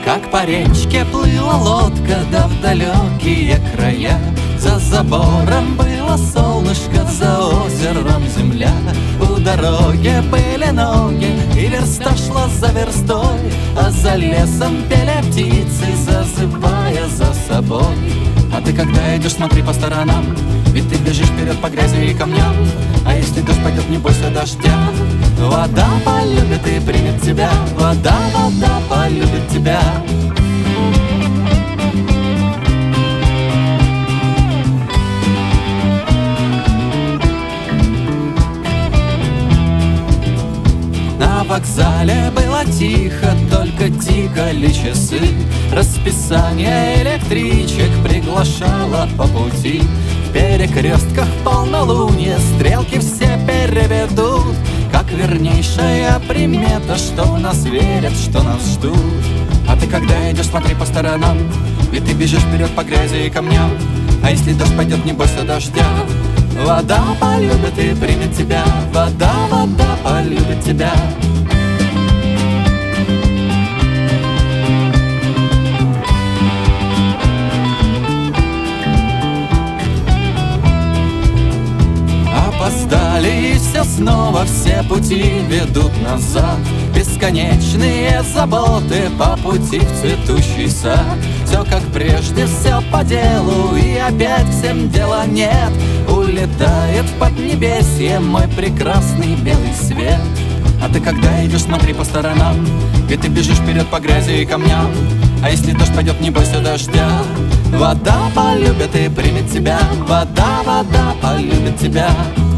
Как по речке плыла лодка, да в далекие края. За забором было солнышко, за озером земля. У дороги были ноги, и верста шла за верстой, а за лесом пели птицы, зазывая за собой. А ты когда идешь, смотри по сторонам, ведь ты бежишь вперед по грязи и камням. А если дождь пойдет, не бойся дождя. Вода полюбит и примет тебя, вода полюбит тебя. На вокзале было тихо, только тикали часы. Расписание электричек приглашало по пути. В перекрестках полнолуние стрелки все переведут, как вернейшая примета, что в нас верят, что нас ждут. А ты когда идешь, смотри по сторонам, ведь ты бежишь вперед по грязи и камням. А если дождь пойдет, не бойся дождя. Вода полюбит и примет тебя, вода полюбит тебя. Опоздали и все снова, все пути ведут назад. Бесконечные заботы по пути в цветущий сад. Все как прежде, все по делу, и опять всем дела нет. Улетает в поднебесье мой прекрасный белый свет. А ты когда идешь, смотри по сторонам, ведь ты бежишь вперед по грязи и камням. А если дождь пойдет, не бойся дождя. Вода полюбит и примет тебя, вода полюбит тебя.